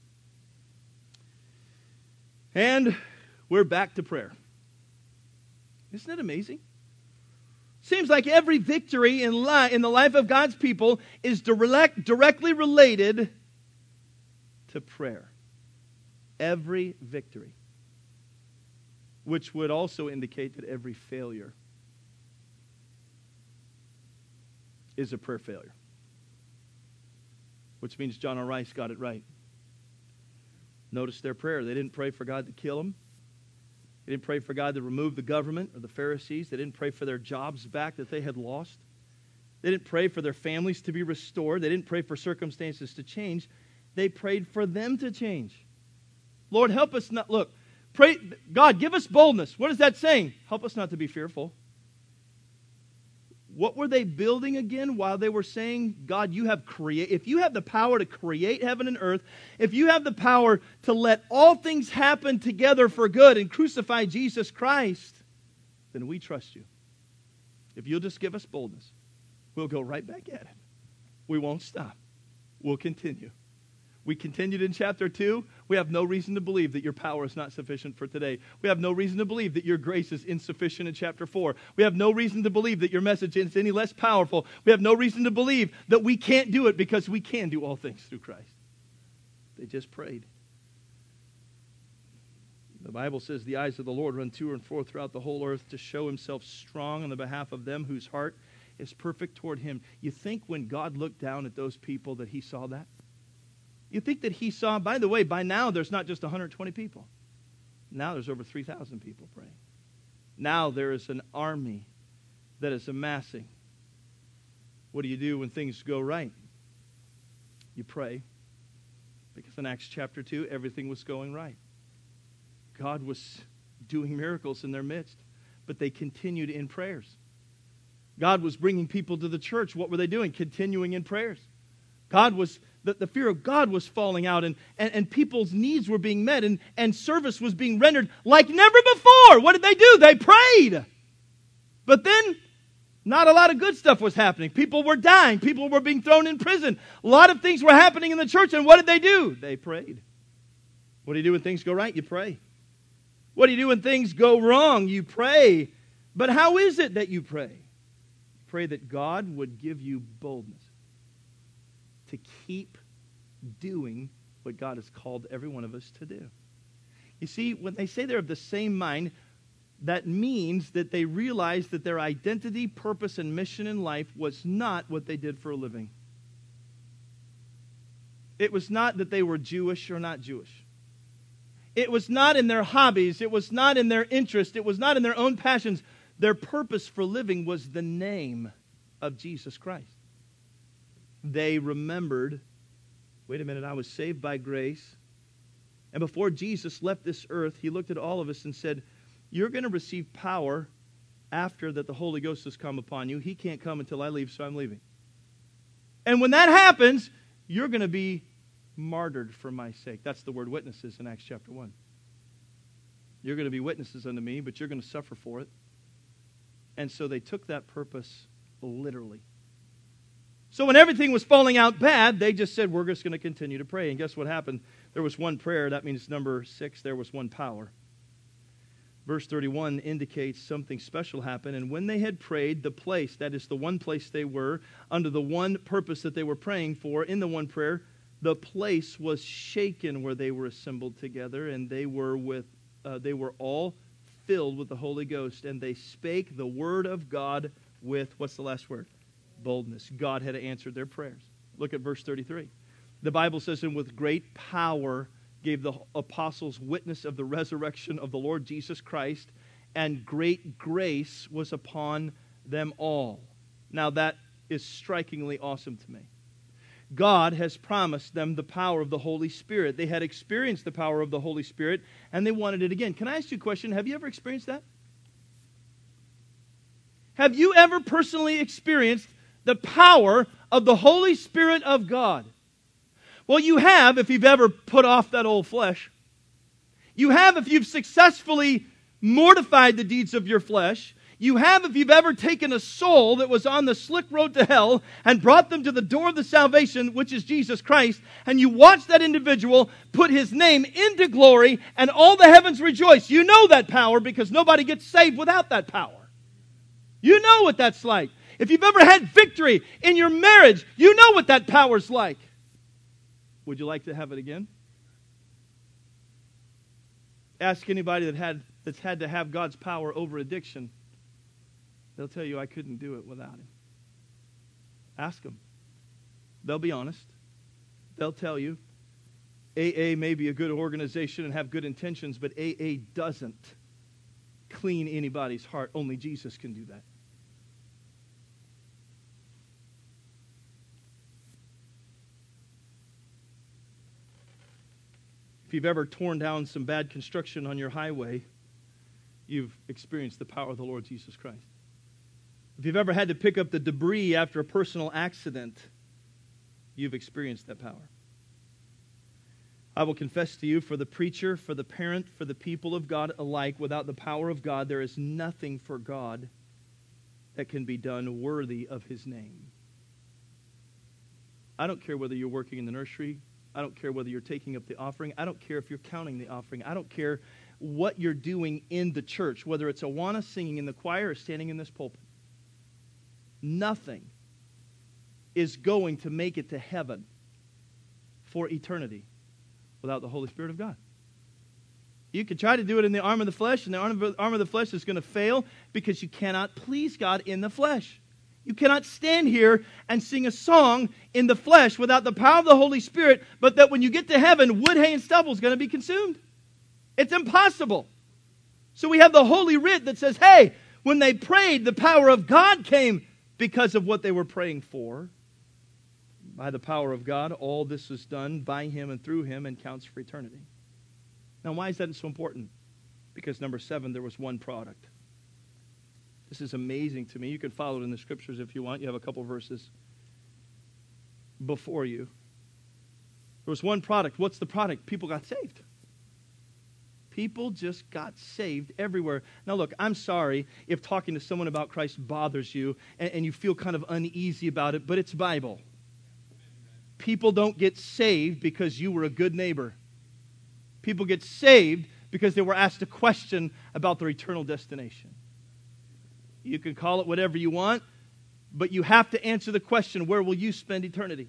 And we're back to prayer. Isn't it amazing? Seems like every victory in, li- in the life of God's people is direct, directly related to prayer. Every victory. Which would also indicate that every failure is a prayer failure. Which means John R. Rice got it right. Notice their prayer. They didn't pray for God to kill them. They didn't pray for God to remove the government or the Pharisees. They didn't pray for their jobs back that they had lost. They didn't pray for their families to be restored. They didn't pray for circumstances to change. They prayed for them to change. Lord, help us not, look, pray, God, give us boldness. What is that saying? Help us not to be fearful. What were they building again while they were saying, God, you have create, if you have the power to create heaven and earth, if you have the power to let all things happen together for good and crucify Jesus Christ, then we trust you. If you'll just give us boldness, we'll go right back at it. We won't stop. We'll continue. We continued in chapter two. We have no reason to believe that your power is not sufficient for today. We have no reason to believe that your grace is insufficient in chapter four. We have no reason to believe that your message is any less powerful. We have no reason to believe that we can't do it because we can do all things through Christ. They just prayed. The Bible says the eyes of the Lord run to and fro throughout the whole earth to show himself strong on the behalf of them whose heart is perfect toward him. You think when God looked down at those people that he saw that? You think that he saw, by the way, by now there's not just one hundred twenty people. Now there's over three thousand people praying. Now there is an army that is amassing. What do you do when things go right? You pray. Because in Acts chapter two, everything was going right. God was doing miracles in their midst. But they continued in prayers. God was bringing people to the church. What were they doing? Continuing in prayers. God was, the, the fear of God was falling out, and, and, and people's needs were being met, and, and service was being rendered like never before. What did they do? They prayed. But then, not a lot of good stuff was happening. People were dying. People were being thrown in prison. A lot of things were happening in the church, and what did they do? They prayed. What do you do when things go right? You pray. What do you do when things go wrong? You pray. But how is it that you pray? Pray that God would give you boldness to keep doing what God has called every one of us to do. You see, when they say they're of the same mind, that means that they realize that their identity, purpose, and mission in life was not what they did for a living. It was not that they were Jewish or not Jewish. It was not in their hobbies. It was not in their interest. It was not in their own passions. Their purpose for living was the name of Jesus Christ. They remembered, wait a minute, I was saved by grace. And before Jesus left this earth, he looked at all of us and said, you're going to receive power after that the Holy Ghost has come upon you. He can't come until I leave, so I'm leaving. And when that happens, you're going to be martyred for my sake. That's the word witnesses in Acts chapter one. You're going to be witnesses unto me, but you're going to suffer for it. And so they took that purpose literally. So when everything was falling out bad, they just said, we're just going to continue to pray. And guess what happened? There was one prayer. That means number six, there was one power. Verse thirty-one indicates something special happened. And when they had prayed, the place, that is the one place they were, under the one purpose that they were praying for, in the one prayer, the place was shaken where they were assembled together, and they were with, uh, they were all filled with the Holy Ghost, and they spake the word of God with, what's the last word? Boldness. God had answered their prayers. Look at verse thirty-three. The Bible says, and with great power gave the apostles witness of the resurrection of the Lord Jesus Christ, and great grace was upon them all. Now that is strikingly awesome to me. God has promised them the power of the Holy Spirit. They had experienced the power of the Holy Spirit, and they wanted it again. Can I ask you a question? Have you ever experienced that? Have you ever personally experienced the power of the Holy Spirit of God? Well, you have if you've ever put off that old flesh. You have if you've successfully mortified the deeds of your flesh. You have if you've ever taken a soul that was on the slick road to hell and brought them to the door of the salvation, which is Jesus Christ, and you watch that individual put his name into glory and all the heavens rejoice. You know that power because nobody gets saved without that power. You know what that's like. If you've ever had victory in your marriage, you know what that power's like. Would you like to have it again? Ask anybody that had that's had to have God's power over addiction. They'll tell you, I couldn't do it without Him. Ask them. They'll be honest. They'll tell you, A A may be a good organization and have good intentions, but A A doesn't clean anybody's heart. Only Jesus can do that. If you've ever torn down some bad construction on your highway, you've experienced the power of the Lord Jesus Christ. If you've ever had to pick up the debris after a personal accident, you've experienced that power. I will confess to you, for the preacher, for the parent, for the people of God alike, without the power of God, there is nothing for God that can be done worthy of His name. I don't care whether you're working in the nursery. I don't care whether you're taking up the offering. I don't care if you're counting the offering. I don't care what you're doing in the church, whether it's Awana singing in the choir or standing in this pulpit. Nothing is going to make it to heaven for eternity without the Holy Spirit of God. You can try to do it in the arm of the flesh, and the arm of, arm of the flesh is going to fail because you cannot please God in the flesh. You cannot stand here and sing a song in the flesh without the power of the Holy Spirit, but that when you get to heaven, wood, hay, and stubble is going to be consumed. It's impossible. So we have the Holy Writ that says, hey, when they prayed, the power of God came because of what they were praying for. By the power of God, all this was done by Him and through Him and counts for eternity. Now, why is that so important? Because number seven, there was one product. This is amazing to me. You can follow it in the Scriptures if you want. You have a couple verses before you. There was one product. What's the product? People got saved. People just got saved everywhere. Now look, I'm sorry if talking to someone about Christ bothers you and, and you feel kind of uneasy about it, but it's Bible. People don't get saved because you were a good neighbor. People get saved because they were asked a question about their eternal destination. You can call it whatever you want, but you have to answer the question, where will you spend eternity?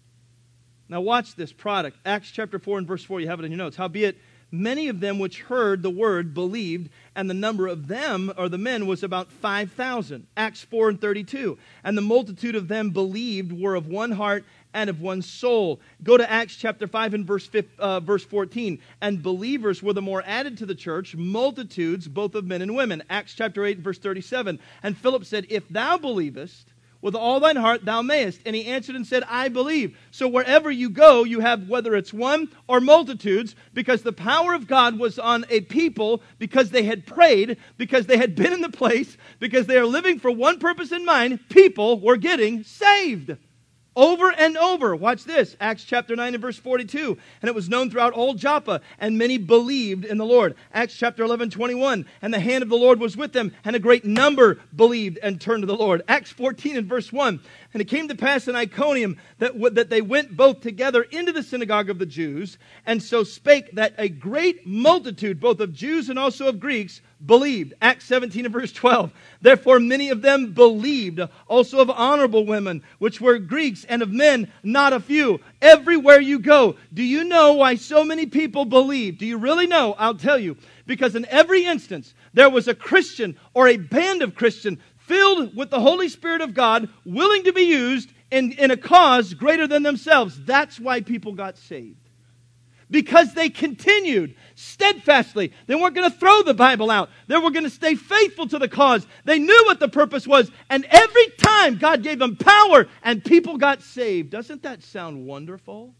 Now watch this product. Acts chapter four and verse four, you have it in your notes. Howbeit, many of them which heard the word believed, and the number of them, or the men, was about five thousand. Acts four and thirty-two. And the multitude of them believed were of one heart and of one soul. Go to Acts chapter five and verse uh, verse fourteen. And believers were the more added to the church, multitudes both of men and women. Acts chapter eight and verse thirty-seven. And Philip said, if thou believest with all thine heart, thou mayest. And he answered and said, I believe. So wherever you go, you have, whether it's one or multitudes, because the power of God was on a people, because they had prayed, because they had been in the place, because they are living for one purpose in mind, people were getting saved. Over and over. Watch this. Acts chapter nine and verse forty-two. And it was known throughout all Joppa, and many believed in the Lord. Acts chapter eleven, twenty-one. And the hand of the Lord was with them, and a great number believed and turned to the Lord. Acts fourteen and verse one. And it came to pass in Iconium that, w- that they went both together into the synagogue of the Jews, and so spake that a great multitude, both of Jews and also of Greeks, believed. Acts seventeen and verse twelve. Therefore many of them believed, also of honorable women, which were Greeks, and of men not a few. Everywhere you go, do you know why so many people believe? Do you really know? I'll tell you. Because in every instance, there was a Christian or a band of Christians filled with the Holy Spirit of God, willing to be used in, in a cause greater than themselves. That's why people got saved. Because they continued steadfastly. They weren't going to throw the Bible out. They were going to stay faithful to the cause. They knew what the purpose was. And every time God gave them power and people got saved. Doesn't that sound wonderful?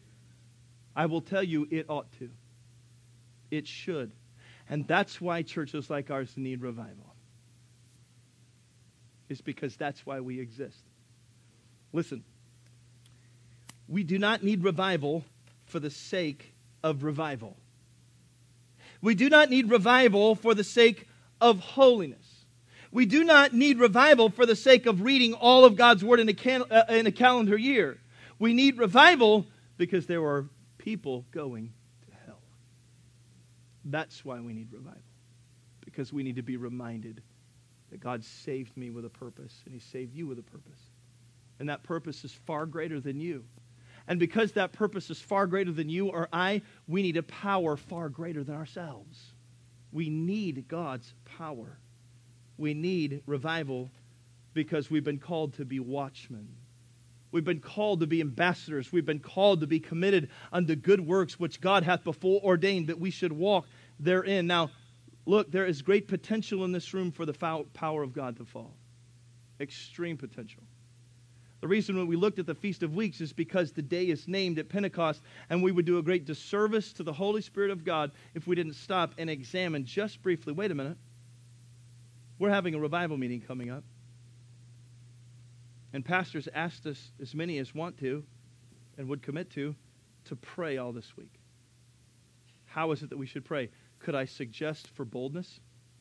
I will tell you, it ought to. It should. And that's why churches like ours need revival. It's because that's why we exist. Listen, we do not need revival for the sake of revival. We do not need revival for the sake of holiness. We do not need revival for the sake of reading all of God's Word in a, can, uh, in a calendar year. We need revival because there are people going to hell. That's why we need revival. Because we need to be reminded that God saved me with a purpose, and He saved you with a purpose. And that purpose is far greater than you. And because that purpose is far greater than you or I, we need a power far greater than ourselves. We need God's power. We need revival because we've been called to be watchmen. We've been called to be ambassadors. We've been called to be committed unto good works which God hath before ordained that we should walk therein. Now, look, there is great potential in this room for the power of God to fall. Extreme potential. The reason when we looked at the Feast of Weeks is because the day is named at Pentecost, and we would do a great disservice to the Holy Spirit of God if we didn't stop and examine just briefly. Wait a minute. We're having a revival meeting coming up. And pastors asked us, as many as want to and would commit to, to pray all this week. How is it that we should pray? Could I suggest for boldness?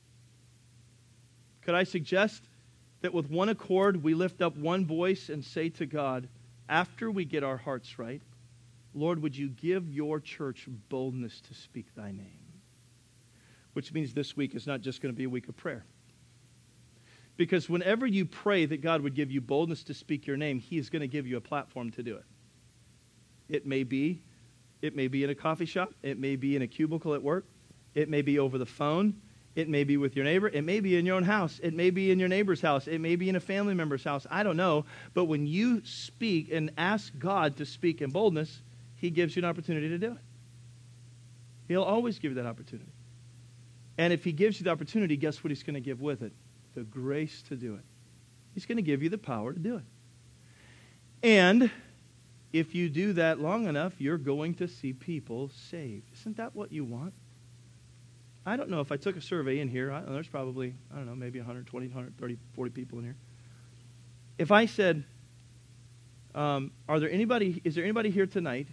Could I suggest that with one accord we lift up one voice and say to God, after we get our hearts right, Lord, would you give your church boldness to speak thy name? Which means this week is not just going to be a week of prayer. Because whenever you pray that God would give you boldness to speak your name, he is going to give you a platform to do it. It may be, it may be in a coffee shop. It may be in a cubicle at work. It may be over the phone. It may be with your neighbor. It may be in your own house. It may be in your neighbor's house. It may be in a family member's house. I don't know. But when you speak and ask God to speak in boldness, he gives you an opportunity to do it. He'll always give you that opportunity. And if he gives you the opportunity, guess what he's going to give with it? The grace to do it. He's going to give you the power to do it. And if you do that long enough, you're going to see people saved. Isn't that what you want? I don't know if I took a survey in here. I, there's probably, I don't know, maybe one hundred twenty, one hundred thirty, forty people in here. If I said, um, are there anybody, is there anybody here tonight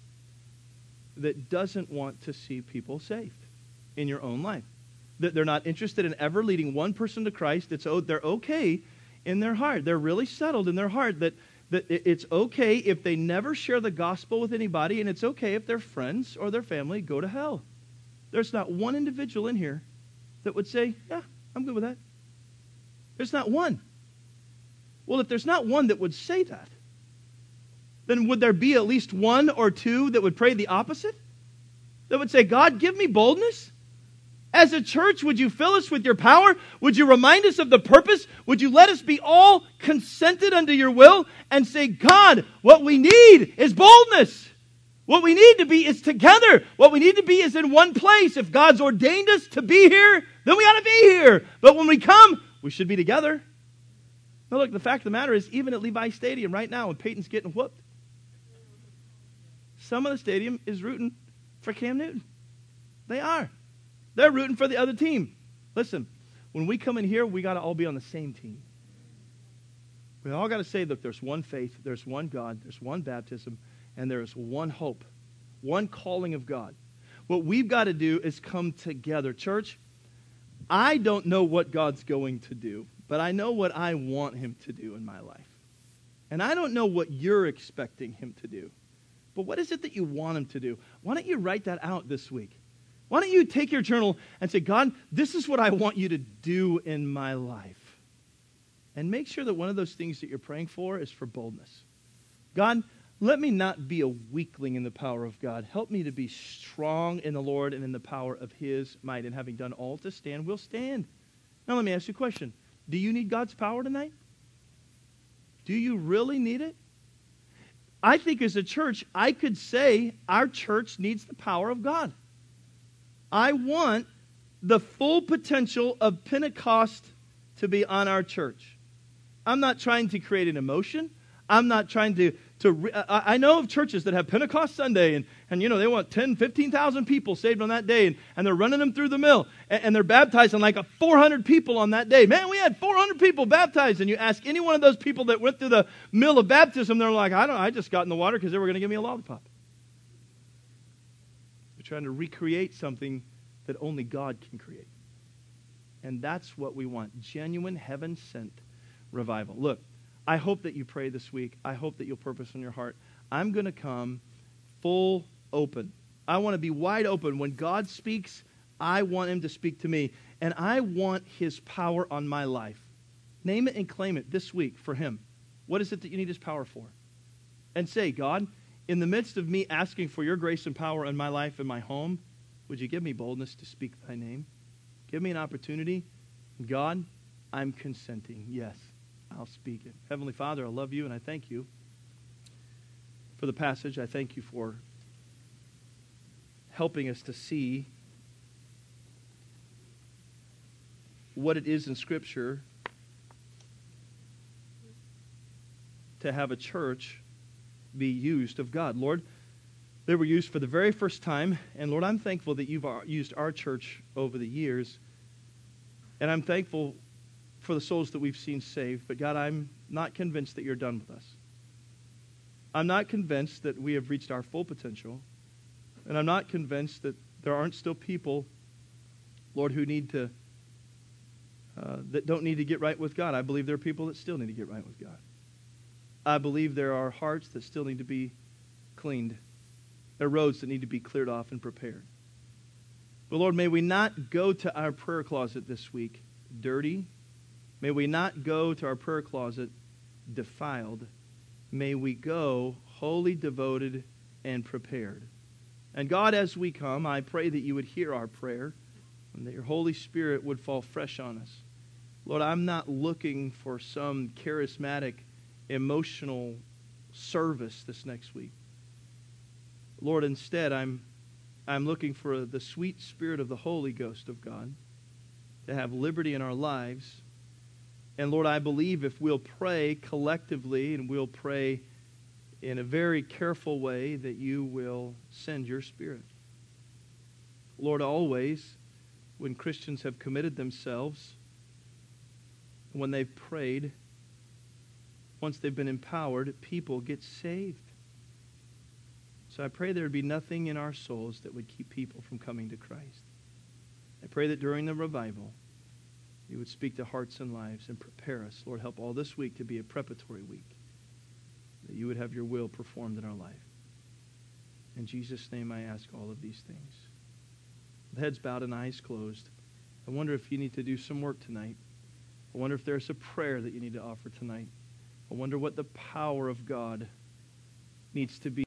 that doesn't want to see people saved in your own life? That they're not interested in ever leading one person to Christ. It's, oh, they're okay in their heart. They're really settled in their heart that, that it's okay if they never share the gospel with anybody, and it's okay if their friends or their family go to hell. There's not one individual in here that would say, yeah, I'm good with that. There's not one. Well, if there's not one that would say that, then would there be at least one or two that would pray the opposite? That would say, God, give me boldness. As a church, would you fill us with your power? Would you remind us of the purpose? Would you let us be all consented unto your will and say, God, what we need is boldness. What we need to be is together. What we need to be is in one place. If God's ordained us to be here, then we ought to be here. But when we come, we should be together. Now look, the fact of the matter is, even at Levi Stadium right now, when Peyton's getting whooped, some of the stadium is rooting for Cam Newton. They are. They're rooting for the other team. Listen, when we come in here, we got to all be on the same team. We all got to say, look, there's one faith, there's one God, there's one baptism, and there is one hope, one calling of God. What we've got to do is come together. Church, I don't know what God's going to do, but I know what I want him to do in my life. And I don't know what you're expecting him to do. But what is it that you want him to do? Why don't you write that out this week? Why don't you take your journal and say, God, this is what I want you to do in my life. And make sure that one of those things that you're praying for is for boldness. God, let me not be a weakling in the power of God. Help me to be strong in the Lord and in the power of his might. And having done all to stand, we'll stand. Now let me ask you a question. Do you need God's power tonight? Do you really need it? I think as a church, I could say our church needs the power of God. I want the full potential of Pentecost to be on our church. I'm not trying to create an emotion. I'm not trying to, to I know of churches that have Pentecost Sunday and, and you know, they want ten, fifteen thousand people saved on that day and, and they're running them through the mill and, and they're baptizing like a four hundred people on that day. Man, we had four hundred people baptized, and you ask any one of those people that went through the mill of baptism, they're like, I don't I just got in the water because they were going to give me a lollipop. They're trying to recreate something that only God can create. And that's what we want. Genuine, heaven-sent revival. Look, I hope that you pray this week. I hope that you'll purpose in your heart. I'm going to come full open. I want to be wide open. When God speaks, I want him to speak to me. And I want his power on my life. Name it and claim it this week for him. What is it that you need his power for? And say, God, in the midst of me asking for your grace and power in my life and my home, would you give me boldness to speak thy name? Give me an opportunity. God, I'm consenting. Yes, I'll speak it. Heavenly Father, I love you and I thank you for the passage. I thank you for helping us to see what it is in Scripture to have a church be used of God. Lord, they were used for the very first time, and Lord, I'm thankful that you've used our church over the years, and I'm thankful for the souls that we've seen saved, but God, I'm not convinced that you're done with us. I'm not convinced that we have reached our full potential, and I'm not convinced that there aren't still people, Lord, who need to, uh, that don't need to get right with God. I believe there are people that still need to get right with God. I believe there are hearts that still need to be cleaned. There are roads that need to be cleared off and prepared. But Lord, may we not go to our prayer closet this week dirty. May we not go to our prayer closet defiled. May we go wholly devoted and prepared. And God, as we come, I pray that you would hear our prayer and that your Holy Spirit would fall fresh on us. Lord, I'm not looking for some charismatic, emotional service this next week. Lord, instead, I'm, I'm looking for the sweet Spirit of the Holy Ghost of God to have liberty in our lives. And Lord, I believe if we'll pray collectively and we'll pray in a very careful way, that you will send your Spirit. Lord, always when Christians have committed themselves, when they've prayed, once they've been empowered, people get saved. So I pray there would be nothing in our souls that would keep people from coming to Christ. I pray that during the revival, you would speak to hearts and lives and prepare us. Lord, help all this week to be a preparatory week, that you would have your will performed in our life. In Jesus' name I ask all of these things. With heads bowed and eyes closed, I wonder if you need to do some work tonight. I wonder if there's a prayer that you need to offer tonight. I wonder what the power of God needs to be.